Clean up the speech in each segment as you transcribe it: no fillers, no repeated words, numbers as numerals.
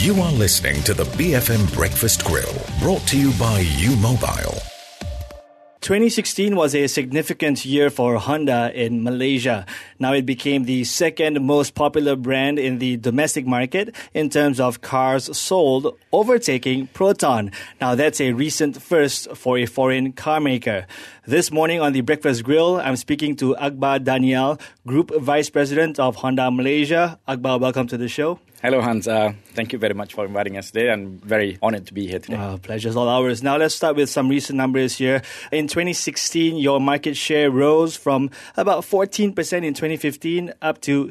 You are listening to the BFM Breakfast Grill, brought to you by U-Mobile. 2016 was a significant year for Honda in Malaysia. Now it became the second most popular brand in the domestic market in terms of cars sold, overtaking Proton. Now that's a recent first for a foreign car maker. This morning on the Breakfast Grill, I'm speaking to Akbar Daniel, Group Vice President of Honda Malaysia. Akbar, welcome to the show. Hello, Hans. Thank you very much for inviting us today. I'm very honored to be here today. Pleasure's all ours. Now, let's start with some recent numbers here. In 2016, your market share rose from about 14% in 2015 up to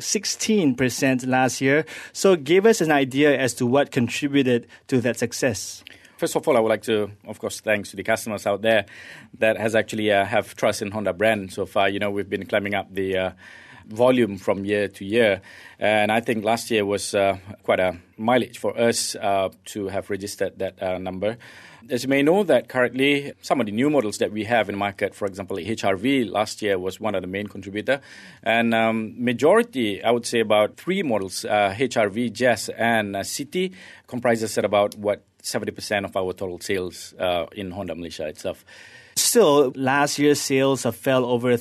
16% last year. So give us an idea as to what contributed to that success. First of all, I would like to, of course, thanks to the customers out there that has actually have trust in Honda brand so far. You know, we've been climbing up the volume from year to year. And I think last year was quite a mileage for us to have registered that number. As you may know, that currently some of the new models that we have in the market, for example, HRV last year was one of the main contributor. And majority, I would say about three models, HRV, Jazz, and City, comprises at about 70% of our total sales in Honda Malaysia itself. Still, last year's sales have fell over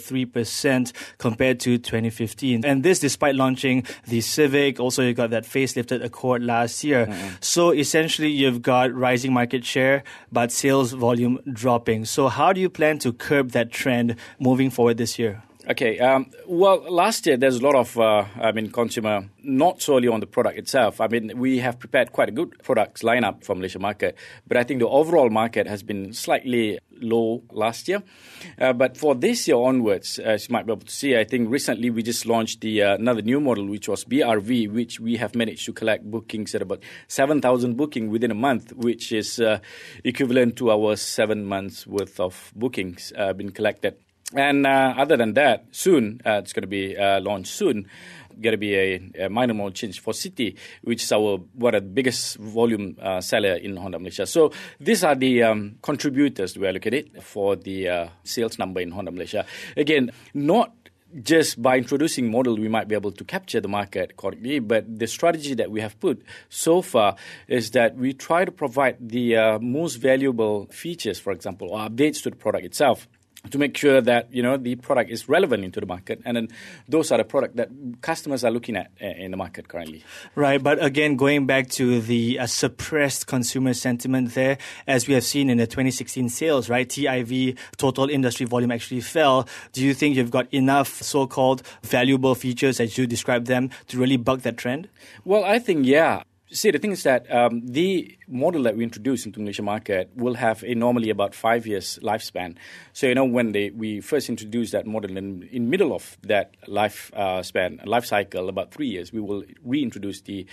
3% compared to 2015. And this despite launching the Civic. Also, you got that facelifted Accord last year. Mm-hmm. So essentially, you've got rising market share, but sales volume dropping. So how do you plan to curb that trend moving forward this year? Okay. Well, last year, there's a lot of, consumer, not solely on the product itself. I mean, we have prepared quite a good products lineup for Malaysia market. But I think the overall market has been slightly low last year. But for this year onwards, as you might be able to see, I think recently we just launched the another new model, which was BRV, which we have managed to collect bookings at about 7,000 bookings within a month, which is equivalent to our 7 months worth of bookings been collected. And other than that, soon, it's going to be launched soon, going to be a minor model change for City, which is one of the biggest volume seller in Honda Malaysia. So these are the contributors, we look at it, for the sales number in Honda Malaysia. Again, not just by introducing model, we might be able to capture the market correctly, but the strategy that we have put so far is that we try to provide the most valuable features, for example, or updates to the product itself, to make sure that, you know, the product is relevant into the market. And then those are the product that customers are looking at in the market currently. Right. But again, going back to the suppressed consumer sentiment there, as we have seen in the 2016 sales, right? TIV, total industry volume, actually fell. Do you think you've got enough so-called valuable features, as you describe them, to really buck that trend? Well, I think, yeah. See, the thing is that the model that we introduce into the Malaysia market will have normally about 5 years lifespan. So, you know, when we first introduced that model in middle of that life cycle, about 3 years, we will introduce the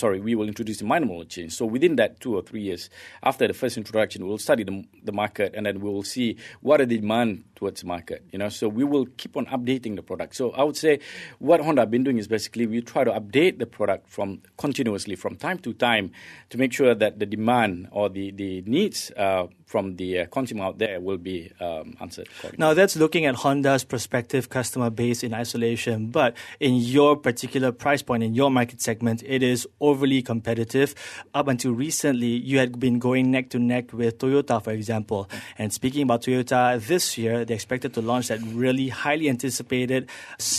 minor model change. So within that 2 or 3 years, after the first introduction, we'll study the market, and then we will see what are the demand towards the market. You know, so we will keep on updating the product. So I would say what Honda have been doing is basically we try to update the product continuously from time to time to make sure that the demand or the needs from the consumer out there will be answered accordingly. Now, that's looking at Honda's prospective customer base in isolation. But in your particular price point, in your market segment, it is overly competitive. Up until recently, you had been going neck to neck with Toyota, for example. And speaking about Toyota, this year, they expected to launch that really highly anticipated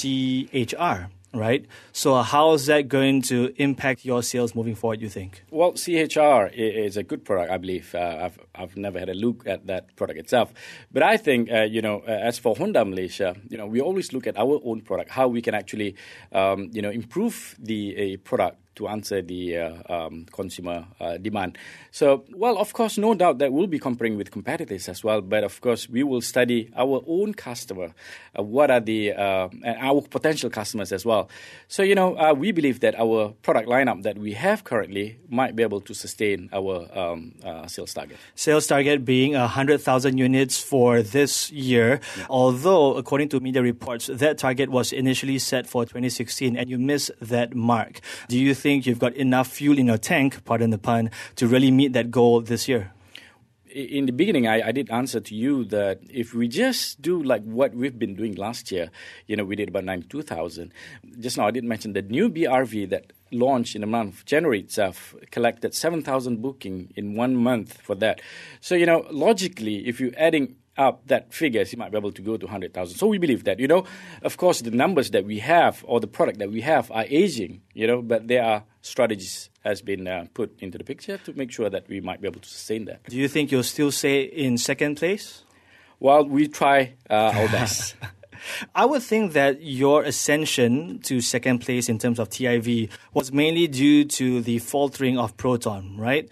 CHR. Right? So how is that going to impact your sales moving forward, you think? Well, CHR is a good product, I believe. I've never had a look at that product itself. But I think, as for Honda Malaysia, we always look at our own product, how we can actually, improve the product to answer the consumer demand. So, well, of course, no doubt that we'll be comparing with competitors as well. But, of course, we will study our own customer, what are our potential customers as well. So, we believe that our product lineup that we have currently might be able to sustain our sales target. Sales target being 100,000 units for this year. Yeah. Although, according to media reports, that target was initially set for 2016 and you missed that mark. Do you think you've got enough fuel in your tank, pardon the pun, to really meet that goal this year? in the beginning, I did answer to you that if we just do like what we've been doing last year, we did about 92,000. Just now, I did mention the new BRV that launched in the month of January itself, collected 7,000 booking in 1 month for that. So, logically, if you're adding up that figures, you might be able to go to 100,000. So we believe that, of course, the numbers that we have or the product that we have are aging, but there are strategies has been put into the picture to make sure that we might be able to sustain that. Do you think you'll still stay in second place? Well, we try our best. I would think that your ascension to second place in terms of TIV was mainly due to the faltering of Proton, right?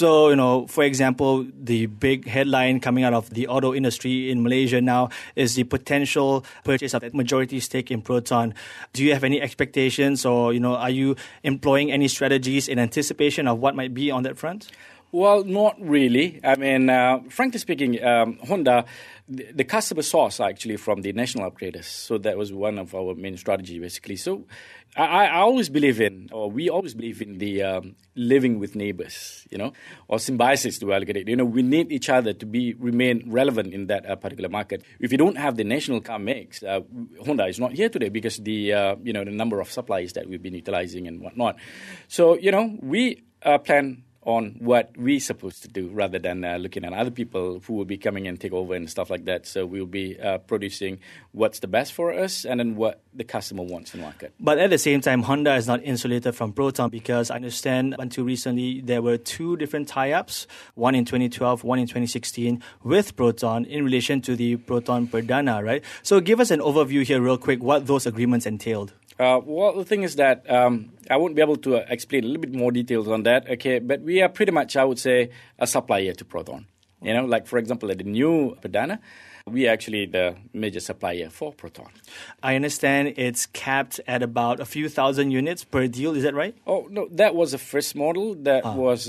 So, for example, the big headline coming out of the auto industry in Malaysia now is the potential purchase of a majority stake in Proton. Do you have any expectations or, are you employing any strategies in anticipation of what might be on that front? Well, not really. I mean, frankly speaking, Honda, the customer source are actually from the national upgraders. So that was one of our main strategy, basically. So I always believe in, or we always believe in the living with neighbors, or symbiosis to look at it. We need each other to remain relevant in that particular market. If you don't have the national car mix, Honda is not here today because the number of suppliers that we've been utilizing and whatnot. So, we plan on what we're supposed to do rather than looking at other people who will be coming and take over and stuff like that. So we'll be producing what's the best for us and then what the customer wants in the market. But at the same time, Honda is not insulated from Proton because I understand until recently there were two different tie-ups, one in 2012, one in 2016 with Proton in relation to the Proton Perdana, right? So give us an overview here real quick what those agreements entailed. Well, the thing is that I won't be able to explain a little bit more details on that, okay? But we are pretty much, I would say, a supplier to Proton. Like, for example, at the new Perdana, we are actually the major supplier for Proton. I understand it's capped at about a few thousand units per deal. Is that right? Oh, no, that was the first model. That was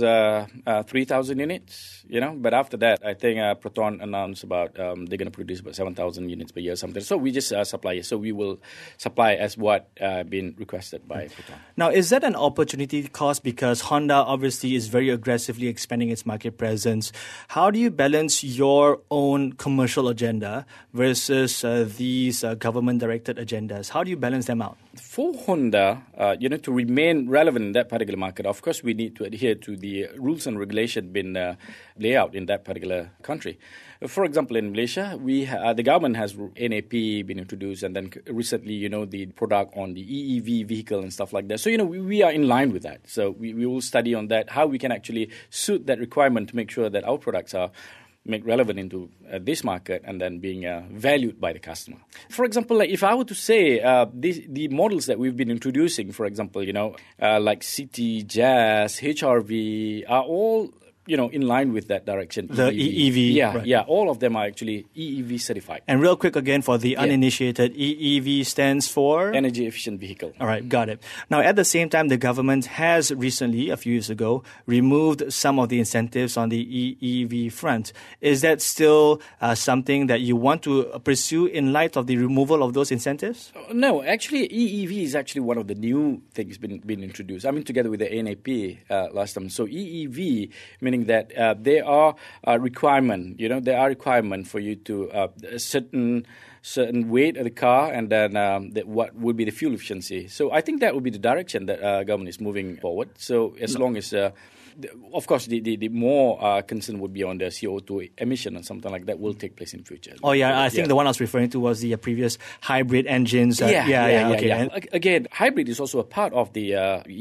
3,000 units, But after that, I think Proton announced about they're going to produce about 7,000 units per year or something. So we just supply. So we will supply as what been requested by Proton. Now, is that an opportunity cost? Because Honda obviously is very aggressively expanding its market presence. How do you balance your own commercial agenda versus these government-directed agendas? How do you balance them out? For Honda, to remain relevant in that particular market, of course, we need to adhere to the rules and regulations been laid out in that particular country. For example, in Malaysia, the government has NAP been introduced, and then recently, the product on the EEV vehicle and stuff like that. So, we are in line with that. So we will study on that, how we can actually suit that requirement to make sure that our products are made relevant into this market and then being valued by the customer. For example, like if I were to say the models that we've been introducing, for example, like City, Jazz, HRV are all in line with that direction. The EEV. Yeah, right. Yeah. All of them are actually EEV certified. And real quick again, for the uninitiated, EEV stands for? Energy Efficient Vehicle. All right, got it. Now, at the same time, the government has recently, a few years ago, removed some of the incentives on the EEV front. Is that still something that you want to pursue in light of the removal of those incentives? No, actually, EEV is actually one of the new things been introduced. I mean, together with the NAP last time. So EEV, meaning that there are requirement. There are requirement for you to a certain weight of the car, and then what would be the fuel efficiency. So I think that would be the direction that government is moving forward. So as long as of course, the more concern would be on the CO2 emission and something like that will take place in future. Oh, yeah. I think the one I was referring to was the previous hybrid engines. Okay. Again, hybrid is also a part of the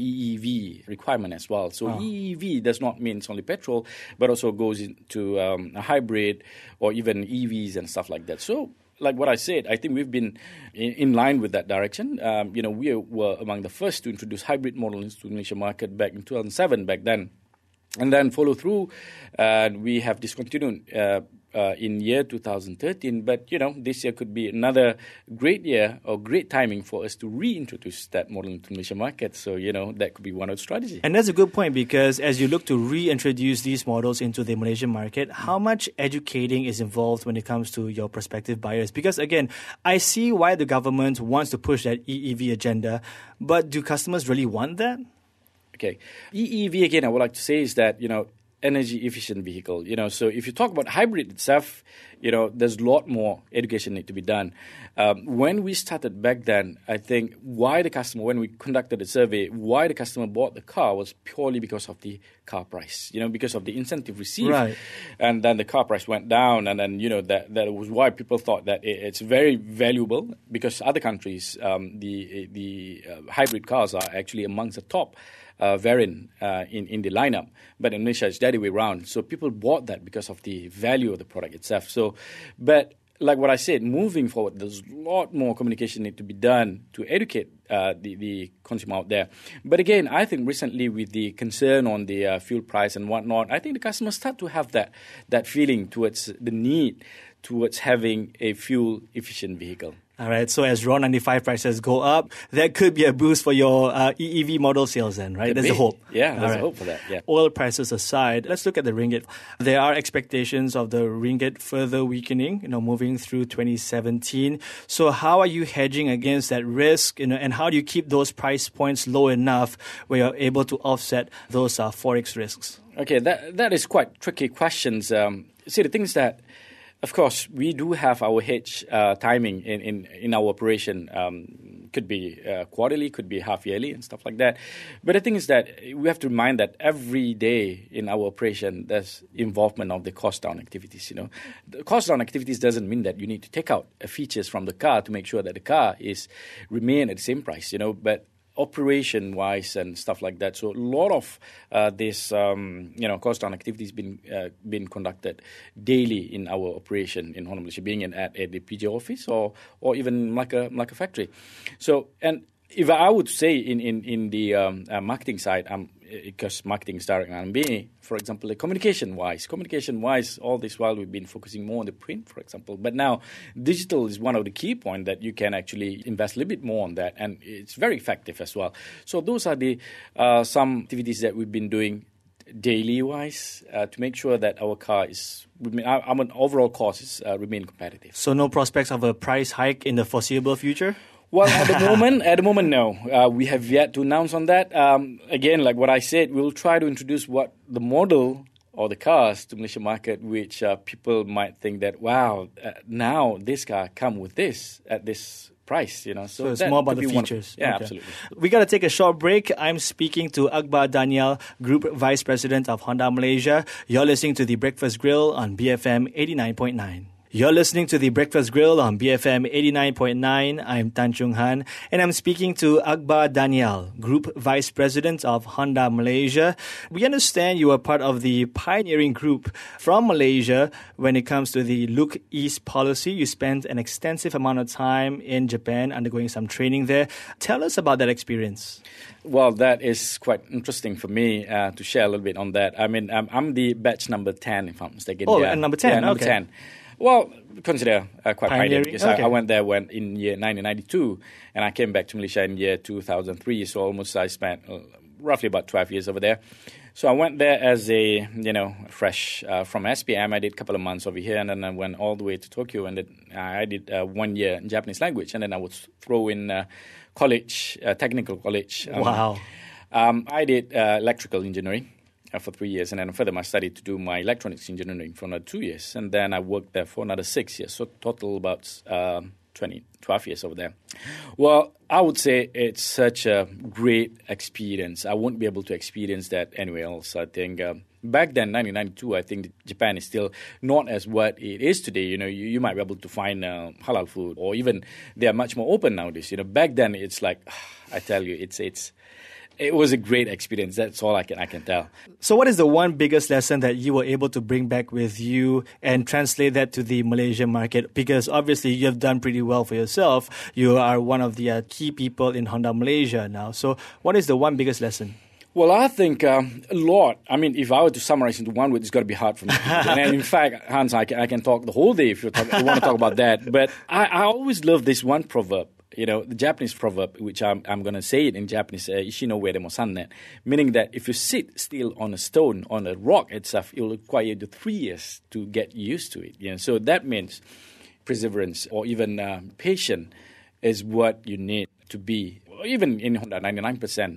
EEV requirement as well. So EEV does not mean it's only petrol, but also goes into a hybrid or even EVs and stuff like that. So, like what I said, I think we've been in line with that direction. We were among the first to introduce hybrid models into the Malaysian market back in 2007 back then. And then follow through, we have discontinued in year 2013. But, this year could be another great year or great timing for us to reintroduce that model into the Malaysian market. So, that could be one of the strategies. And that's a good point because as you look to reintroduce these models into the Malaysian market, how much educating is involved when it comes to your prospective buyers? Because, again, I see why the government wants to push that EEV agenda, but do customers really want that? Okay. EEV, again, I would like to say is that, energy efficient vehicle. So if you talk about hybrid itself, there's a lot more education need to be done. When we started back then, I think when we conducted a survey, why the customer bought the car was purely because of the car price, because of the incentive received. Right. And then the car price went down, and then, that was why people thought that it's very valuable, because other countries, the hybrid cars are actually amongst the top variant in the lineup. But in Malaysia, it's the other way around. So people bought that because of the value of the product itself. But like what I said, moving forward, there's a lot more communication need to be done to educate the consumer out there. But again, I think recently with the concern on the fuel price and whatnot, I think the customers start to have that feeling towards the need towards having a fuel-efficient vehicle. All right, so as RON95 prices go up, that could be a boost for your EEV model sales then, right? There's a hope. Yeah, there's a hope for that, yeah. Oil prices aside, let's look at the ringgit. There are expectations of the ringgit further weakening, moving through 2017. So how are you hedging against that risk, and how do you keep those price points low enough where you're able to offset those forex risks? Okay, that is quite tricky questions. See, the thing is that, of course, we do have our hedge timing in our operation. Could be quarterly, could be half yearly and stuff like that. But the thing is that we have to remind that every day in our operation, there's involvement of the cost down activities. The cost down activities doesn't mean that you need to take out features from the car to make sure that the car remain at the same price. But operation-wise and stuff like that. So a lot of this, cost down activities been conducted daily in our operation in Honda Malaysia, being at the PJ office or even like a factory. So, and if I would say in the marketing side, because marketing is direct on me, for example, communication-wise, all this while we've been focusing more on the print, for example. But now digital is one of the key points that you can actually invest a little bit more on that, and it's very effective as well. So those are the some activities that we've been doing daily-wise to make sure that our car our overall costs remain competitive. So no prospects of a price hike in the foreseeable future? Well, at the moment, no. We have yet to announce on that. Again, like what I said, we'll try to introduce what the model or the cars to Malaysia market, which people might think that, wow, now this car come with this at this price, So it's more about the features. Yeah, okay. Absolutely. We got to take a short break. I'm speaking to Akbar Danial, Group Vice President of Honda Malaysia. You're listening to The Breakfast Grill on BFM 89.9. You're listening to The Breakfast Grill on BFM 89.9. I'm Tan Chung Han, and I'm speaking to Akbar Danial, Group Vice President of Honda Malaysia. We understand you are part of the pioneering group from Malaysia when it comes to the Look East policy. You spent an extensive amount of time in Japan undergoing some training there. Tell us about that experience. Well, that is quite interesting for me to share a little bit on that. I mean, I'm the batch number 10, if I'm not mistaken. Oh, and number 10? Yeah, number okay. 10. Well, consider quite pioneering. Because okay. I went there in year 1992, and I came back to Malaysia in year 2003. So I spent roughly about 12 years over there. So I went there as a, fresh from SPM. I did a couple of months over here, and then I went all the way to Tokyo, and I did 1 year in Japanese language, and then I would throw in college, technical college. Wow. I did electrical engineering for 3 years, and then further I studied to do my electronics engineering for another 2 years, and then I worked there for another 6 years, so total about 12 years over there. Well, I would say it's such a great experience. I won't be able to experience that anywhere else. I think back then, 1992, I think Japan is still not as what it is today. You might be able to find halal food, or even they are much more open nowadays. Back then it's like, I tell you, it was a great experience. That's all I can tell. So what is the one biggest lesson that you were able to bring back with you and translate that to the Malaysian market? Because obviously you've done pretty well for yourself. You are one of the key people in Honda Malaysia now. So what is the one biggest lesson? Well, I think a lot. I mean, if I were to summarize into one word, it's got to be hard for me. And in fact, Hans, I can talk the whole day if you want to talk about that. But I always love this one proverb. The Japanese proverb, which I'm going to say it in Japanese, Ishino uere mo sannen, meaning that if you sit still on a stone, on a rock itself, it will require you 3 years to get used to it. So that means perseverance or even patience is what you need to be. Even in Honda, 99%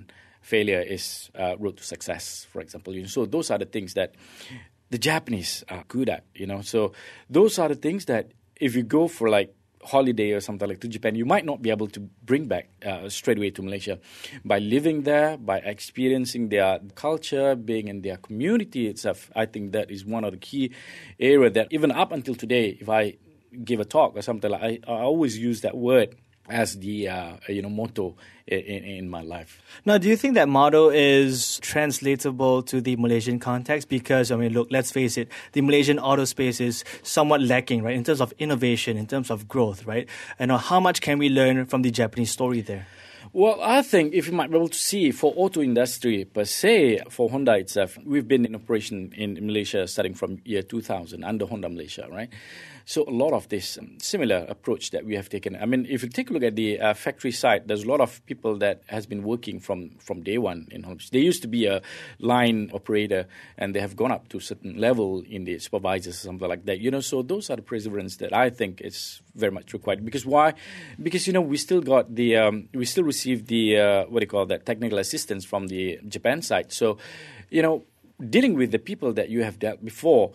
failure is road to success, for example. So those are the things that the Japanese are good at. So those are the things that if you go for like holiday or something like to Japan, you might not be able to bring back straight away to Malaysia. By living there, by experiencing their culture, being in their community itself, I think that is one of the key areas that even up until today, if I give a talk or something like I always use that word as the motto in my life. Now, do you think that motto is translatable to the Malaysian context? Because, look, let's face it, the Malaysian auto space is somewhat lacking, right, in terms of innovation, in terms of growth, right? And how much can we learn from the Japanese story there? Well, I think if you might be able to see for auto industry per se, for Honda itself, we've been in operation in Malaysia starting from year 2000 under Honda Malaysia, right? So a lot of this similar approach that we have taken. If you take a look at the factory side, there's a lot of people that has been working from day one in Honda. They used to be a line operator, and they have gone up to a certain level in the supervisors or something like that. So those are the perseverance that I think is very much required. Because why? Because we still got the we still receive the technical assistance from the Japan side. So dealing with the people that you have dealt before,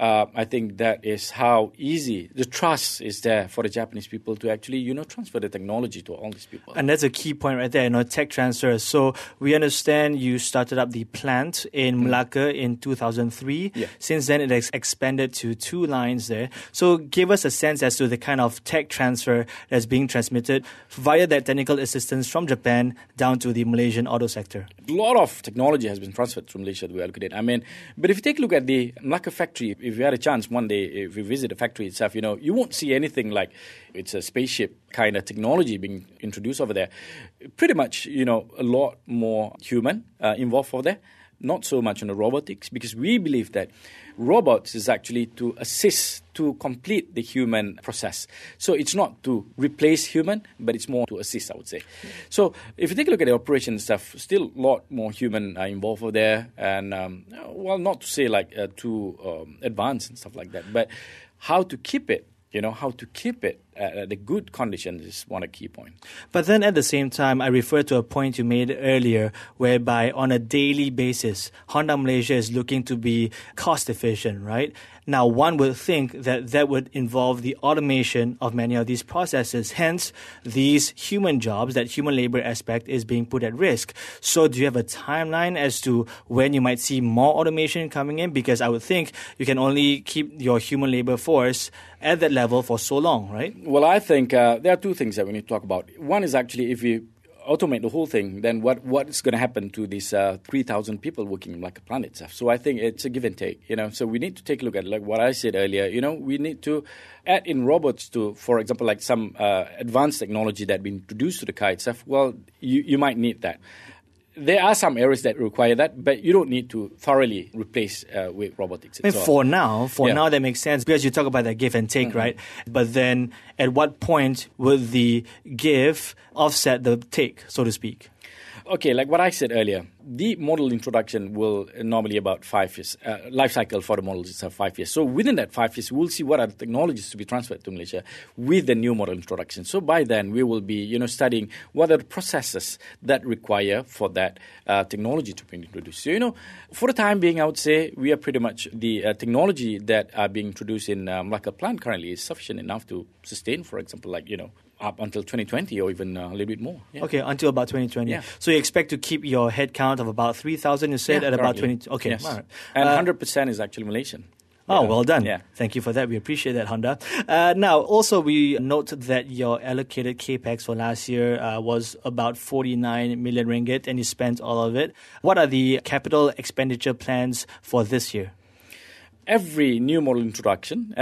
I think that is how easy the trust is there for the Japanese people to actually, transfer the technology to all these people. And that's a key point right there, tech transfer. So we understand you started up the plant in Melaka in 2003. Yeah. Since then, it has expanded to 2 lines there. So give us a sense as to the kind of tech transfer that's being transmitted via that technical assistance from Japan down to the Malaysian auto sector. A lot of technology has been transferred from Malaysia to Alcadet. But if you take a look at the Melaka factory, if you had a chance one day, if you visit the factory itself, you won't see anything like it's a spaceship kind of technology being introduced over there. Pretty much, a lot more human involved over there. Not so much on the robotics, because we believe that robots is actually to assist to complete the human process. So it's not to replace human, but it's more to assist, I would say. So if you take a look at the operation stuff, still a lot more human involved over there. And, not to say like too advanced and stuff like that, but how to keep it. How to keep it at the good conditions is one key point. But then at the same time, I refer to a point you made earlier, whereby on a daily basis, Honda Malaysia is looking to be cost efficient, right? Now, one would think that would involve the automation of many of these processes. Hence, these human jobs, that human labor aspect is being put at risk. So do you have a timeline as to when you might see more automation coming in? Because I would think you can only keep your human labor force at that level for so long, right? Well, I think there are 2 things that we need to talk about. One is actually if you automate the whole thing, then what is going to happen to these 3,000 people working like a plant itself? So I think it's a give and take, So we need to take a look at like what I said earlier. We need to add in robots to, for example, like some advanced technology that been introduced to the car itself. Well, you might need that. There are some areas that require that, but you don't need to thoroughly replace with robotics. For now, that makes sense because you talk about that give and take, right? But then at what point would the give offset the take, so to speak? Okay, like what I said earlier, the model introduction will normally about 5 years. Life cycle for the models is 5 years. So within that 5 years, we'll see what are the technologies to be transferred to Malaysia with the new model introduction. So by then, we will be studying what are the processes that require for that technology to be introduced. So, for the time being, I would say we are pretty much the technology that are being introduced in Melaka plant currently is sufficient enough to sustain, for example, like, up until 2020 or even a little bit more. Yeah. Okay, until about 2020. Yeah. So you expect to keep your head count of about 3,000, you said, at about 20... Okay, yes. All right. And 100% is actually Malaysian. Oh, well done. Yeah. Thank you for that. We appreciate that, Honda. Now, also, we note that your allocated capex for last year was about 49 million ringgit, and you spent all of it. What are the capital expenditure plans for this year? Every new model introduction,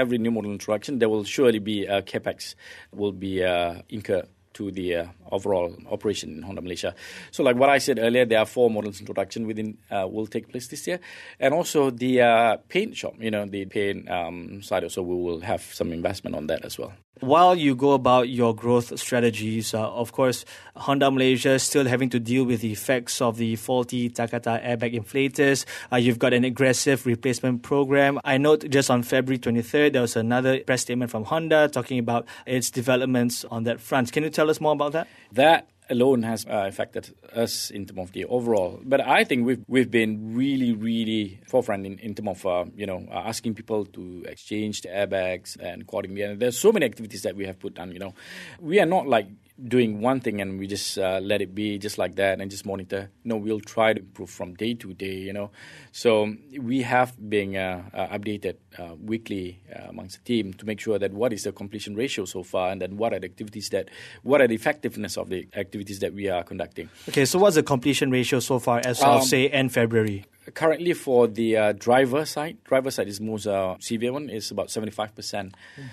there will surely be capex will be incurred to the overall operation in Honda Malaysia. So like what I said earlier, there are 4 models introduction will take place this year. And also the paint shop, the paint side also, we will have some investment on that as well. While you go about your growth strategies, of course, Honda Malaysia is still having to deal with the effects of the faulty Takata airbag inflators. You've got an aggressive replacement program. I note just on February 23rd, there was another press statement from Honda talking about its developments on that front. Can you tell us more about that? That alone has affected us in terms of the overall. But I think we've been really, really forefront in terms of asking people to exchange the airbags and accordingly. And there's so many activities that we have put on. We are not like doing one thing and we just let it be just like that and just monitor. No, we'll try to improve from day to day, So we have been updated weekly amongst the team to make sure that what is the completion ratio so far, and then what are the effectiveness of the activities that we are conducting. Okay, so what's the completion ratio so far as of, say, end February? Currently for the driver side is most severe one, is about 75%.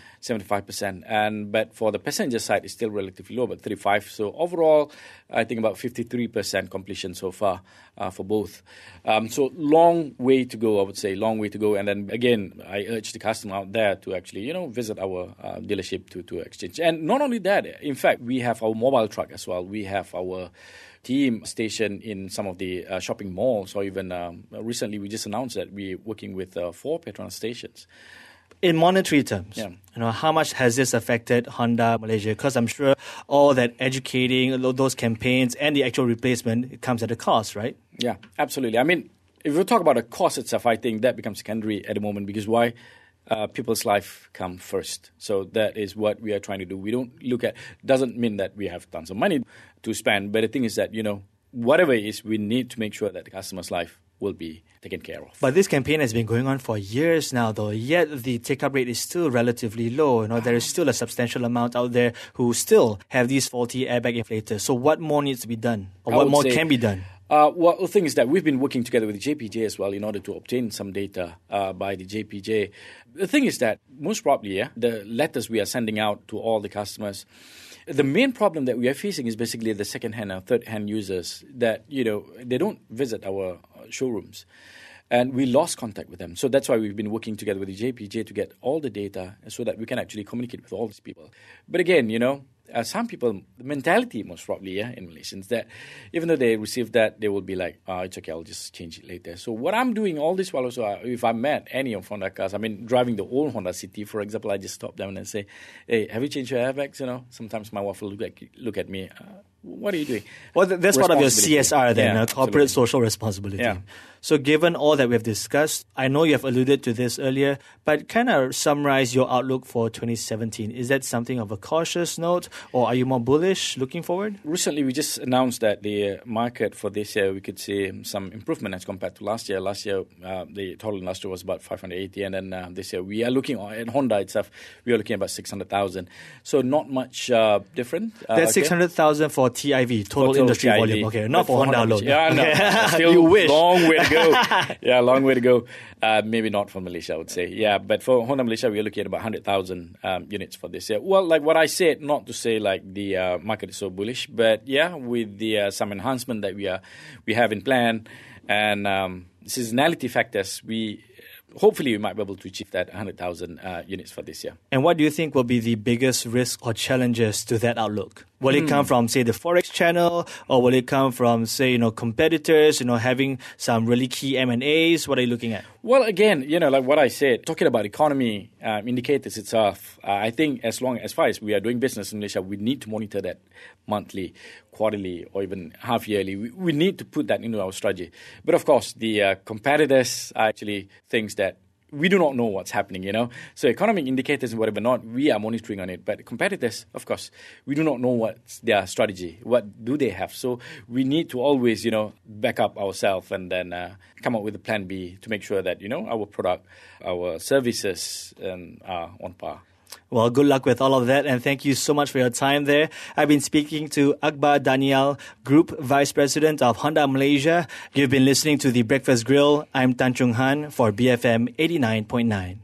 75%, but for the passenger side, it's still relatively low, about 35%. So overall, I think about 53% completion so far for both. So long way to go, I would say, long way to go. And then again, I urge the customer out there to actually, visit our dealership to exchange. And not only that, in fact, we have our mobile truck as well. We have our team stationed in some of the shopping malls, or even recently we just announced that we're working with 4 Petronas stations. In monetary terms, how much has this affected Honda Malaysia? Because I'm sure all that educating, those campaigns, and the actual replacement, it comes at a cost, right? Yeah, absolutely. I mean, if we talk about the cost itself, I think that becomes secondary at the moment, because why? People's life come first. So that is what we are trying to do. We don't look at, doesn't mean that we have tons of money to spend, but the thing is that, whatever it is, we need to make sure that the customer's life will be taken care of. But this campaign has been going on for years now, though, yet the take-up rate is still relatively low. There is still a substantial amount out there who still have these faulty airbag inflators. So what more needs to be done? Or what more can be done? Well, the thing is that we've been working together with the JPJ as well in order to obtain some data by the JPJ. The thing is that most probably, the letters we are sending out to all the customers, the main problem that we are facing is basically the second-hand and third-hand users that, they don't visit our showrooms. And we lost contact with them. So that's why we've been working together with the JPJ to get all the data so that we can actually communicate with all these people. But again, some people, the mentality most probably, in Malaysians, that even though they receive that, they will be like, it's okay, I'll just change it later. So what I'm doing all this while also, if I met any of Honda cars, driving the old Honda City, for example, I just stop them and say, hey, have you changed your airbags? Sometimes my wife will look at me, what are you doing? Well, that's part of your CSR then, corporate absolutely. Social responsibility. Yeah. So given all that we've discussed, I know you have alluded to this earlier, but kind of summarize your outlook for 2017. Is that something of a cautious note, or are you more bullish looking forward? Recently, we just announced that the market for this year, we could see some improvement as compared to last year. Last year, the total industry was about 580, and then this year, we are looking at Honda itself, we are looking at about 600,000. So not much different. That's 600,000 for TIV, total industry TIV. volume. Okay, not for Honda alone. Yeah, no, still you wish. Long way to go. Yeah, long way to go. Maybe not for Malaysia, I would say. Yeah, but for Honda Malaysia, we are looking at about 100,000 units for this year. Well, like what I said, not to say like the market is so bullish, but yeah, with the some enhancement that we have in plan and seasonality factors, hopefully we might be able to achieve that 100,000 units for this year. And what do you think will be the biggest risk or challenges to that outlook? Will it come from, say, the Forex channel, or will it come from, say, competitors, having some really key M&As? What are you looking at? Well, again, like what I said, talking about economy indicators itself, I think as far as we are doing business in Malaysia, we need to monitor that monthly, quarterly, or even half-yearly. We need to put that into our strategy. But of course, the competitors are actually things that we do not know what's happening, So economic indicators and whatever not, we are monitoring on it. But competitors, of course, we do not know what's their strategy. What do they have? So we need to always, back up ourselves and then come up with a plan B to make sure that, our product, our services are on par. Well, good luck with all of that, and thank you so much for your time there. I've been speaking to Akbar Daniel, Group Vice President of Honda Malaysia. You've been listening to The Breakfast Grill. I'm Tan Chung Han for BFM 89.9.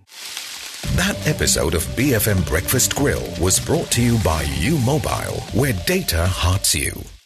That episode of BFM Breakfast Grill was brought to you by U Mobile, where data hearts you.